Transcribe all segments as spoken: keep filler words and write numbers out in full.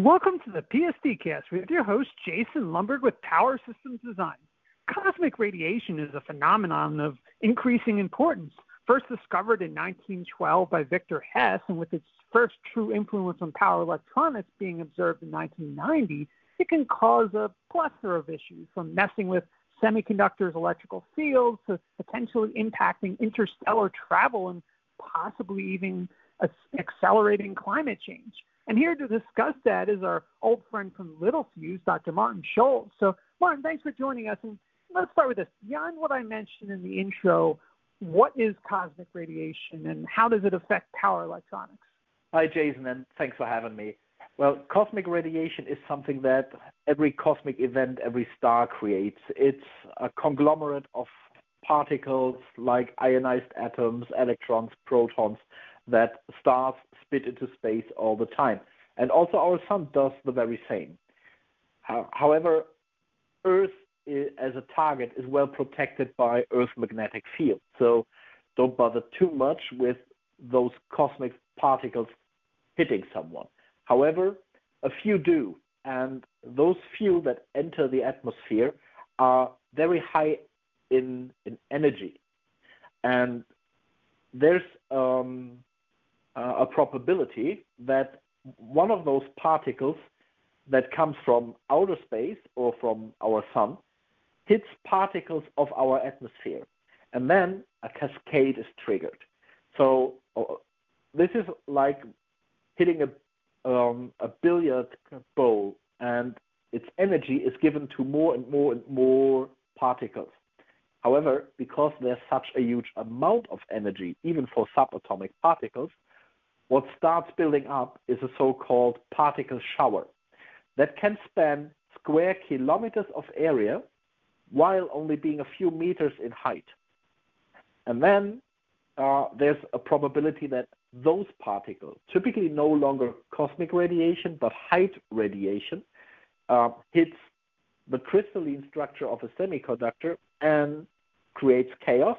Welcome to the P S D Cast with your host, Jason Lundberg with Power Systems Design. Cosmic radiation is a phenomenon of increasing importance. First discovered in nineteen twelve by Victor Hess, and with its first true influence on power electronics being observed in nineteen ninety, it can cause a plethora of issues, from messing with semiconductors' electrical fields to potentially impacting interstellar travel and possibly even accelerating climate change. And here to discuss that is our old friend from Littelfuse, Doctor Martin Schultz. So, Martin, thanks for joining us. And let's start with this. Beyond what I mentioned in the intro, what is cosmic radiation and how does it affect power electronics? Hi, Jason, and thanks for having me. Well, cosmic radiation is something that every cosmic event, every star creates. It's a conglomerate of particles like ionized atoms, electrons, protons, that stars spit into space all the time. And also our sun does the very same. However, Earth as a target is well protected by Earth's magnetic field. So don't bother too much with those cosmic particles hitting someone. However, a few do. And those few that enter the atmosphere are very high in, in energy. And there's um, Uh, a probability that one of those particles that comes from outer space or from our sun hits particles of our atmosphere, and then a cascade is triggered. So uh, this is like hitting a, um, a billiard ball, and its energy is given to more and more and more particles. However, because there's such a huge amount of energy, even for subatomic particles, what starts building up is a so-called particle shower that can span square kilometers of area while only being a few meters in height. And then uh, there's a probability that those particles, typically no longer cosmic radiation but height radiation, uh, hits the crystalline structure of a semiconductor and creates chaos.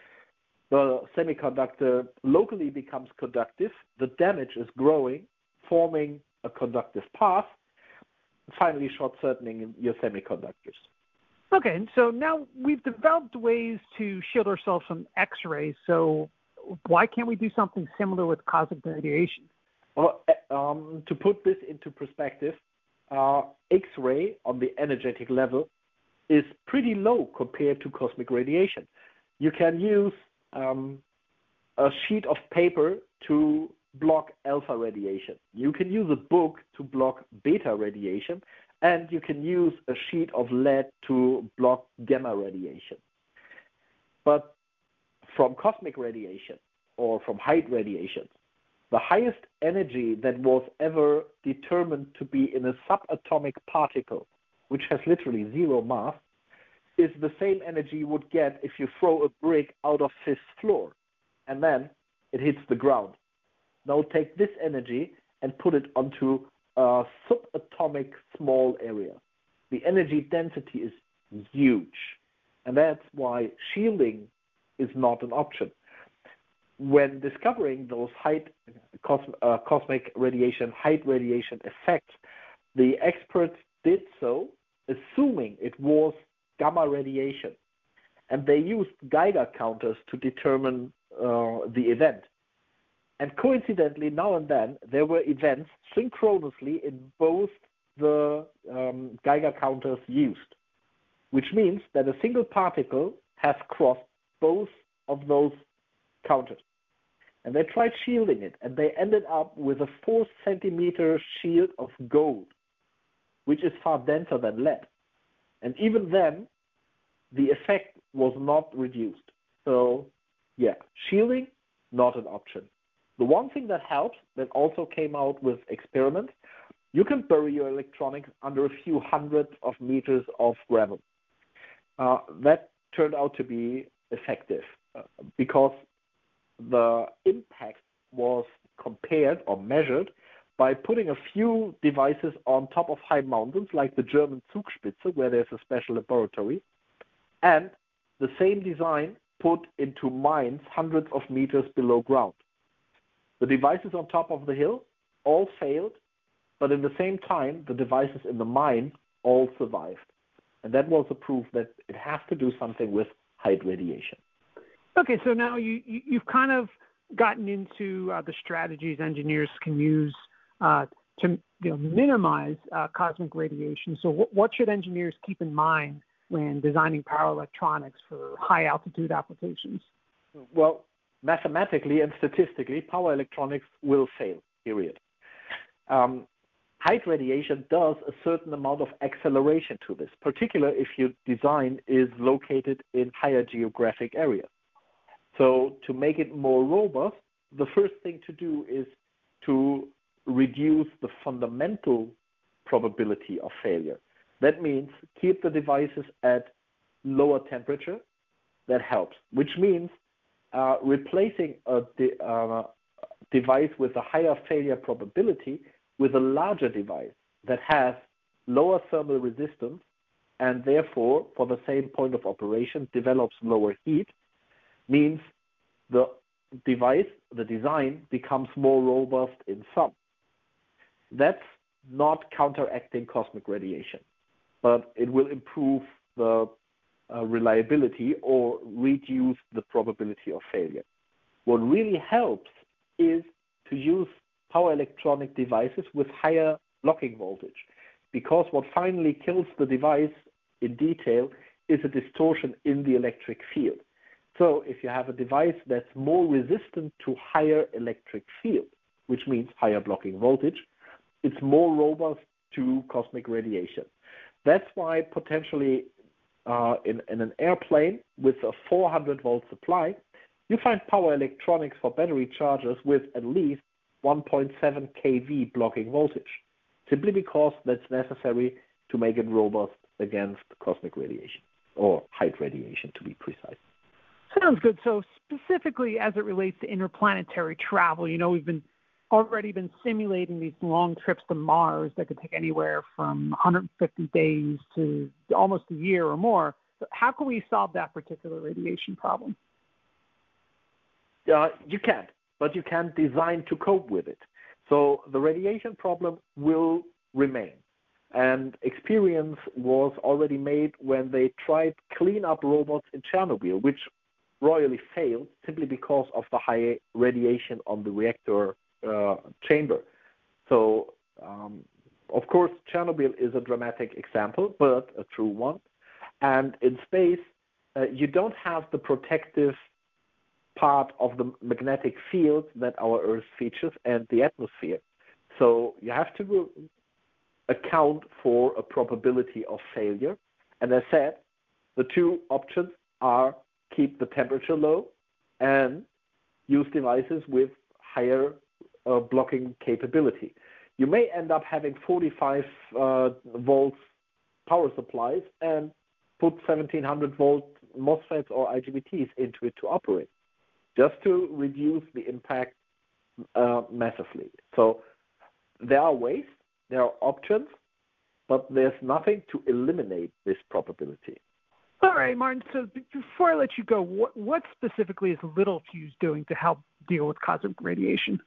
The semiconductor locally becomes conductive, the damage is growing, forming a conductive path, finally short-circuiting your semiconductors. Okay, and so now we've developed ways to shield ourselves from X-rays, so why can't we do something similar with cosmic radiation? Well, um, to put this into perspective, uh, X-ray on the energetic level is pretty low compared to cosmic radiation. You can use Um, a sheet of paper to block alpha radiation. You can use a book to block beta radiation, and you can use a sheet of lead to block gamma radiation. But from cosmic radiation or from height radiation, the highest energy that was ever determined to be in a subatomic particle, which has literally zero mass, is the same energy you would get if you throw a brick out of fifth floor, and then it hits the ground. Now take this energy and put it onto a subatomic small area. The energy density is huge, and that's why shielding is not an option. When discovering those height cos- uh, cosmic radiation, height radiation effects, the experts did so assuming it was gamma radiation, and they used Geiger counters to determine uh, the event. And coincidentally, now and then, there were events synchronously in both the um, Geiger counters used, which means that a single particle has crossed both of those counters. And they tried shielding it, and they ended up with a four centimeter shield of gold, which is far denser than lead. And even then, the effect was not reduced. So, yeah, shielding, not an option. The one thing that helps, that also came out with experiments, you can bury your electronics under a few hundreds of meters of gravel. Uh, that turned out to be effective uh, because the impact was compared or measured by putting a few devices on top of high mountains, like the German Zugspitze, where there's a special laboratory, and the same design put into mines hundreds of meters below ground. The devices on top of the hill all failed, but in the same time, the devices in the mine all survived. And that was a proof that it has to do something with height radiation. Okay, so now you, you, you've kind of gotten into uh, the strategies engineers can use uh, to you know, minimize uh, cosmic radiation. So what, what should engineers keep in mind when designing power electronics for high-altitude applications? Well, mathematically and statistically, power electronics will fail, period. Um, height radiation does a certain amount of acceleration to this, particularly if your design is located in higher geographic areas. So to make it more robust, the first thing to do is to reduce the fundamental probability of failure. That means keep the devices at lower temperature. That helps, which means uh, replacing a de- uh, device with a higher failure probability with a larger device that has lower thermal resistance and therefore, for the same point of operation, develops lower heat, means the device, the design, becomes more robust in sum. That's not counteracting cosmic radiation, but it will improve the uh, reliability or reduce the probability of failure. What really helps is to use power electronic devices with higher blocking voltage, because what finally kills the device in detail is a distortion in the electric field. So if you have a device that's more resistant to higher electric field, which means higher blocking voltage, it's more robust to cosmic radiation. That's why potentially uh, in, in an airplane with a four hundred volt supply, you find power electronics for battery chargers with at least one point seven kilovolt blocking voltage, simply because that's necessary to make it robust against cosmic radiation, or height radiation to be precise. Sounds good. So specifically as it relates to interplanetary travel, you know, we've been already been simulating these long trips to Mars that could take anywhere from one hundred fifty days to almost a year or more. So how can we solve that particular radiation problem? Uh, you can't, but you can design to cope with it. So the radiation problem will remain. And experience was already made when they tried clean up robots in Chernobyl, which royally failed simply because of the high radiation on the reactor uh, chamber. So, um, of course, Chernobyl is a dramatic example, but a true one. And in space, uh, you don't have the protective part of the magnetic field that our Earth features and the atmosphere. So you have to account for a probability of failure. And as said, the two options are keep the temperature low and use devices with higher uh, blocking capability. You may end up having forty-five uh, volts power supplies and put seventeen hundred volt MOSFETs or I G B Ts into it to operate, just to reduce the impact uh, massively. So there are ways, there are options, but there's nothing to eliminate this probability. All right, Martin, so before I let you go, what, what specifically is Littelfuse doing to help deal with cosmic radiation?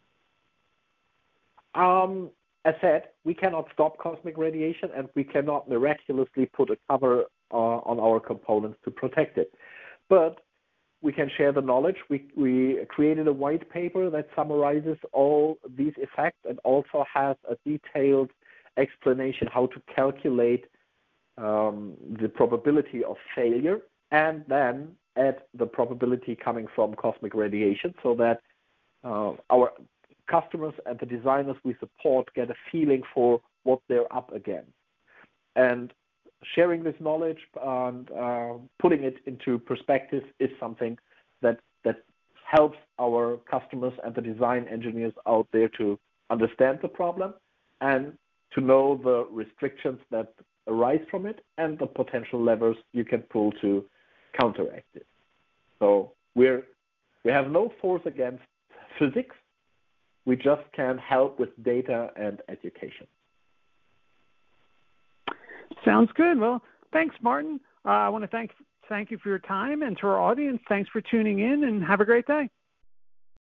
Um, as said, we cannot stop cosmic radiation, and we cannot miraculously put a cover uh, on our components to protect it. But we can share the knowledge. We, we created a white paper that summarizes all these effects and also has a detailed explanation how to calculate um, the probability of failure and then add the probability coming from cosmic radiation so that uh, our customers and the designers we support get a feeling for what they're up against. And sharing this knowledge and uh, putting it into perspective is something that that helps our customers and the design engineers out there to understand the problem and to know the restrictions that arise from it and the potential levers you can pull to counteract it. So we're we have no force against physics. We just can help with data and education. Sounds good. Well, thanks, Martin. Uh, I want to thank thank you for your time, and to our audience, thanks for tuning in, and have a great day.